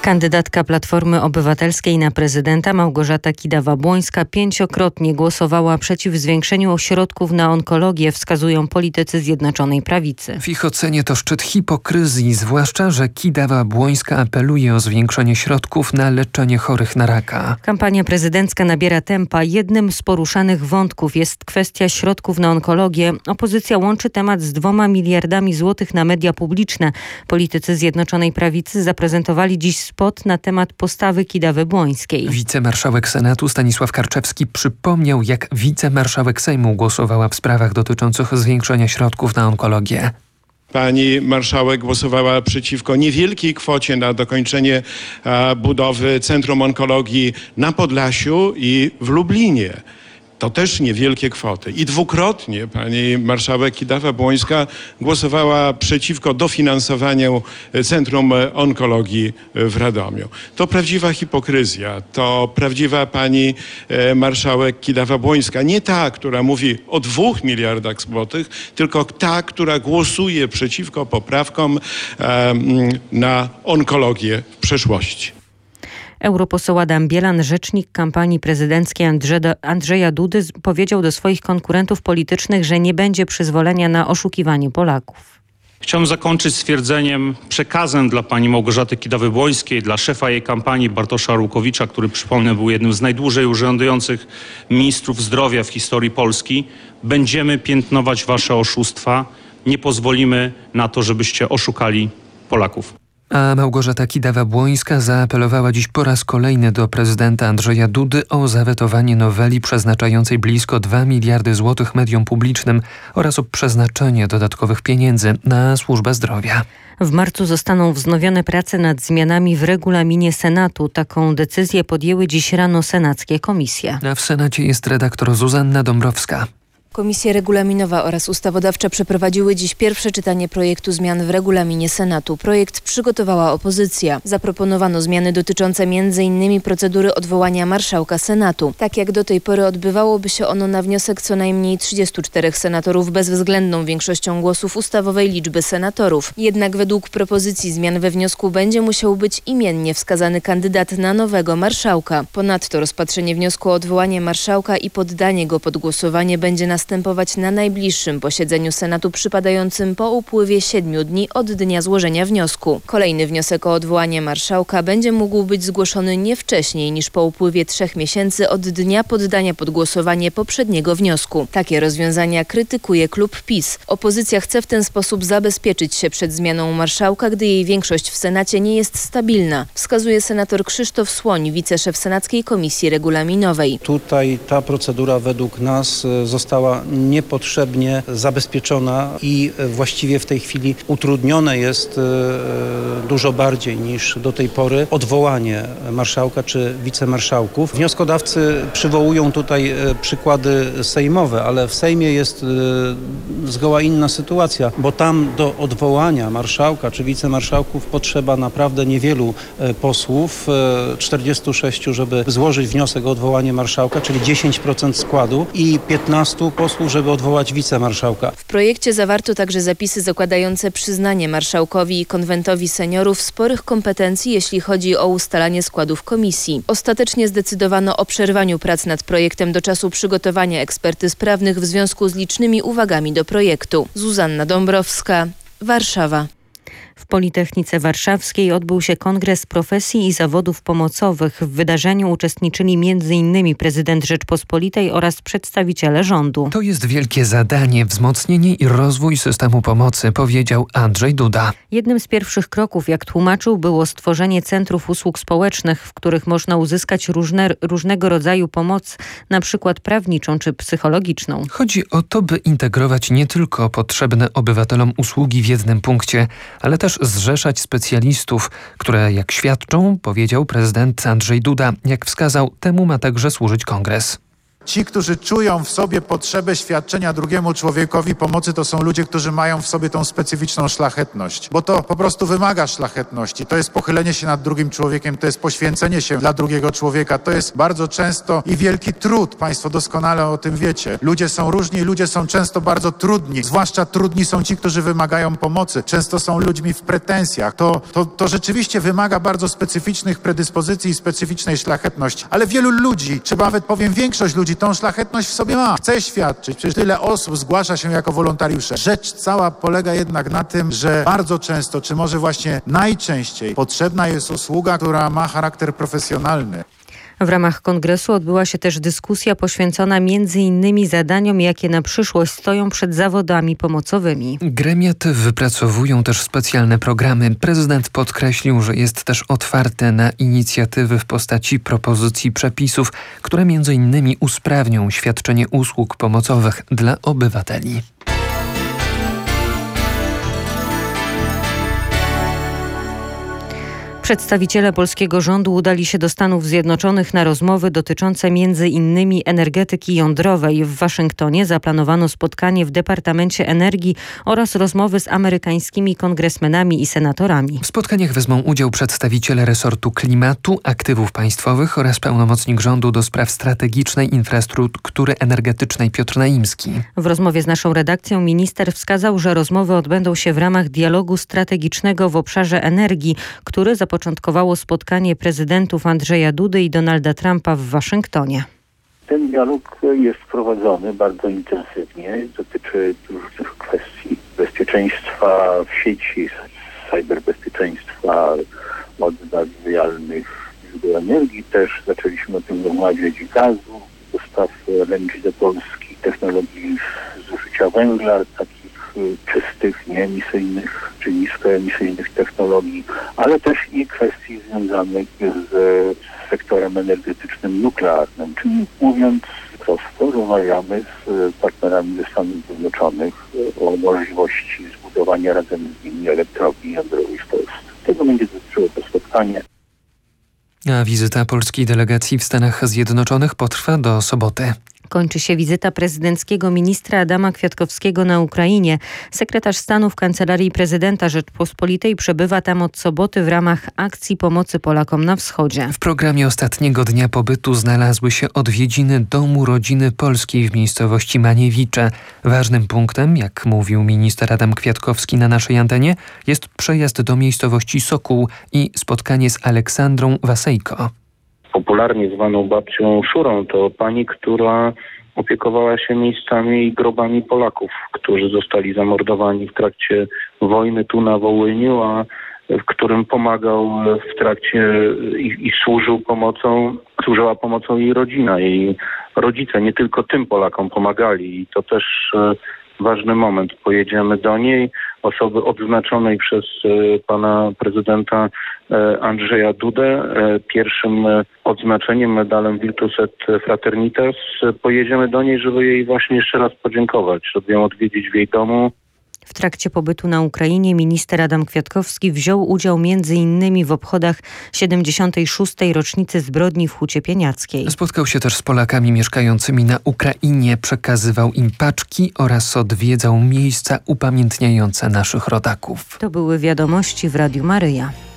Kandydatka Platformy Obywatelskiej na prezydenta Małgorzata Kidawa-Błońska 5-krotnie głosowała przeciw zwiększeniu środków na onkologię, wskazują politycy Zjednoczonej Prawicy. W ich ocenie to szczyt hipokryzji, zwłaszcza że Kidawa-Błońska apeluje o zwiększenie środków na leczenie chorych na raka. Kampania prezydencka nabiera tempa. Jednym z poruszanych wątków jest kwestia środków na onkologię. Opozycja łączy temat z 2 miliardami złotych na media publiczne. Politycy Zjednoczonej Prawicy zaprezentowali dziś spot na temat postawy Kidawy-Błońskiej. Wicemarszałek Senatu Stanisław Karczewski przypomniał, jak wicemarszałek Sejmu głosowała w sprawach dotyczących zwiększenia środków na onkologię. Pani marszałek głosowała przeciwko niewielkiej kwocie na dokończenie budowy Centrum Onkologii na Podlasiu i w Lublinie. To też niewielkie kwoty. I 2-krotnie pani marszałek Kidawa-Błońska głosowała przeciwko dofinansowaniu Centrum Onkologii w Radomiu. To prawdziwa hipokryzja. To prawdziwa pani marszałek Kidawa-Błońska. Nie ta, która mówi o 2 miliardach złotych, tylko ta, która głosuje przeciwko poprawkom na onkologię w przeszłości. Europoseł Adam Bielan, rzecznik kampanii prezydenckiej Andrzeja Dudy, powiedział do swoich konkurentów politycznych, że nie będzie przyzwolenia na oszukiwanie Polaków. Chciałbym zakończyć stwierdzeniem, przekazem dla pani Małgorzaty Kidawy-Błońskiej, dla szefa jej kampanii Bartosza Arłukowicza, który, przypomnę, był jednym z najdłużej urzędujących ministrów zdrowia w historii Polski. Będziemy piętnować wasze oszustwa. Nie pozwolimy na to, żebyście oszukali Polaków. A Małgorzata Kidawa-Błońska zaapelowała dziś po raz kolejny do prezydenta Andrzeja Dudy o zawetowanie noweli przeznaczającej blisko 2 miliardy złotych mediom publicznym oraz o przeznaczenie dodatkowych pieniędzy na służbę zdrowia. W marcu zostaną wznowione prace nad zmianami w regulaminie Senatu. Taką decyzję podjęły dziś rano senackie komisje. A w Senacie jest redaktor Zuzanna Dąbrowska. Komisje regulaminowa oraz ustawodawcza przeprowadziły dziś pierwsze czytanie projektu zmian w regulaminie Senatu. Projekt przygotowała opozycja. Zaproponowano zmiany dotyczące m.in. procedury odwołania marszałka Senatu. Tak jak do tej pory odbywałoby się ono na wniosek co najmniej 34 senatorów bezwzględną większością głosów ustawowej liczby senatorów. Jednak według propozycji zmian we wniosku będzie musiał być imiennie wskazany kandydat na nowego marszałka. Ponadto rozpatrzenie wniosku o odwołanie marszałka i poddanie go pod głosowanie będzie następować na najbliższym posiedzeniu Senatu przypadającym po upływie 7 dni od dnia złożenia wniosku. Kolejny wniosek o odwołanie marszałka będzie mógł być zgłoszony nie wcześniej niż po upływie 3 miesięcy od dnia poddania pod głosowanie poprzedniego wniosku. Takie rozwiązania krytykuje klub PiS. Opozycja chce w ten sposób zabezpieczyć się przed zmianą marszałka, gdy jej większość w Senacie nie jest stabilna, wskazuje senator Krzysztof Słoń, wiceszef Senackiej Komisji Regulaminowej. Tutaj ta procedura według nas została niepotrzebnie zabezpieczona i właściwie w tej chwili utrudnione jest dużo bardziej niż do tej pory odwołanie marszałka czy wicemarszałków. Wnioskodawcy przywołują tutaj przykłady sejmowe, ale w Sejmie jest zgoła inna sytuacja, bo tam do odwołania marszałka czy wicemarszałków potrzeba naprawdę niewielu posłów, 46, żeby złożyć wniosek o odwołanie marszałka, czyli 10% składu i 15 posłów, żeby odwołać wicemarszałka. W projekcie zawarto także zapisy zakładające przyznanie marszałkowi i konwentowi seniorów sporych kompetencji, jeśli chodzi o ustalanie składów komisji. Ostatecznie zdecydowano o przerwaniu prac nad projektem do czasu przygotowania ekspertyz prawnych w związku z licznymi uwagami do projektu. Zuzanna Dąbrowska, Warszawa. W Politechnice Warszawskiej odbył się Kongres Profesji i Zawodów Pomocowych. W wydarzeniu uczestniczyli m.in. prezydent Rzeczpospolitej oraz przedstawiciele rządu. To jest wielkie zadanie, wzmocnienie i rozwój systemu pomocy, powiedział Andrzej Duda. Jednym z pierwszych kroków, jak tłumaczył, było stworzenie centrów usług społecznych, w których można uzyskać różnego rodzaju pomoc, na przykład prawniczą czy psychologiczną. Chodzi o to, by integrować nie tylko potrzebne obywatelom usługi w jednym punkcie, ale też zrzeszać specjalistów, które jak świadczą, powiedział prezydent Andrzej Duda. Jak wskazał, temu ma także służyć kongres. Ci, którzy czują w sobie potrzebę świadczenia drugiemu człowiekowi pomocy, to są ludzie, którzy mają w sobie tą specyficzną szlachetność. Bo to po prostu wymaga szlachetności. To jest pochylenie się nad drugim człowiekiem, to jest poświęcenie się dla drugiego człowieka. To jest bardzo często i wielki trud. Państwo doskonale o tym wiecie. Ludzie są różni, ludzie są często bardzo trudni. Zwłaszcza trudni są ci, którzy wymagają pomocy. Często są ludźmi w pretensjach. To rzeczywiście wymaga bardzo specyficznych predyspozycji i specyficznej szlachetności. Ale wielu ludzi, czy nawet powiem większość ludzi, tą szlachetność w sobie ma. Chce świadczyć. Przecież tyle osób zgłasza się jako wolontariusze. Rzecz cała polega jednak na tym, że bardzo często, czy może właśnie najczęściej potrzebna jest usługa, która ma charakter profesjonalny. W ramach kongresu odbyła się też dyskusja poświęcona m.in. zadaniom, jakie na przyszłość stoją przed zawodami pomocowymi. Gremia te wypracowują też specjalne programy. Prezydent podkreślił, że jest też otwarty na inicjatywy w postaci propozycji przepisów, które m.in. usprawnią świadczenie usług pomocowych dla obywateli. Przedstawiciele polskiego rządu udali się do Stanów Zjednoczonych na rozmowy dotyczące m.in. energetyki jądrowej. W Waszyngtonie zaplanowano spotkanie w Departamencie Energii oraz rozmowy z amerykańskimi kongresmenami i senatorami. W spotkaniach wezmą udział przedstawiciele resortu klimatu, aktywów państwowych oraz pełnomocnik rządu do spraw strategicznej infrastruktury energetycznej Piotr Naimski. W rozmowie z naszą redakcją minister wskazał, że rozmowy odbędą się w ramach dialogu strategicznego w obszarze energii, który zapoczątkowało spotkanie prezydentów Andrzeja Dudy i Donalda Trumpa w Waszyngtonie. Ten dialog jest prowadzony bardzo intensywnie. Dotyczy różnych kwestii bezpieczeństwa w sieci, cyberbezpieczeństwa, odnawialnych źródeł energii. Też zaczęliśmy o tym rozmawiać gazu, dostaw LNG do Polski, technologii zużycia węgla, takich czystych, nieemisyjnych czy niskoemisyjnych technologii, ale też i kwestii związanych z sektorem energetycznym nuklearnym. Czyli mówiąc prosto, rozmawiamy z partnerami ze Stanów Zjednoczonych o możliwości zbudowania razem z nimi elektrowni jądrowej w Polsce. Tego będzie dotyczyło to spotkanie. A wizyta polskiej delegacji w Stanach Zjednoczonych potrwa do soboty. Kończy się wizyta prezydenckiego ministra Adama Kwiatkowskiego na Ukrainie. Sekretarz stanu w Kancelarii Prezydenta Rzeczpospolitej przebywa tam od soboty w ramach akcji pomocy Polakom na wschodzie. W programie ostatniego dnia pobytu znalazły się odwiedziny Domu Rodziny Polskiej w miejscowości Maniewicze. Ważnym punktem, jak mówił minister Adam Kwiatkowski na naszej antenie, jest przejazd do miejscowości Sokół i spotkanie z Aleksandrą Wasejko. Popularnie zwaną babcią Szurą, to pani, która opiekowała się miejscami i grobami Polaków, którzy zostali zamordowani w trakcie wojny tu na Wołyniu, a w którym pomagał w trakcie i służyła pomocą jej rodzina. Jej rodzice nie tylko tym Polakom pomagali i to też ważny moment. Pojedziemy do niej, osoby odznaczonej przez pana prezydenta Andrzeja Dudę pierwszym odznaczeniem, medalem Virtus et Fraternitas. Pojedziemy do niej, żeby jej właśnie jeszcze raz podziękować, żeby ją odwiedzić w jej domu. W trakcie pobytu na Ukrainie minister Adam Kwiatkowski wziął udział m.in. w obchodach 76. rocznicy zbrodni w Hucie Pieniackiej. Spotkał się też z Polakami mieszkającymi na Ukrainie, przekazywał im paczki oraz odwiedzał miejsca upamiętniające naszych rodaków. To były wiadomości w Radiu Maryja.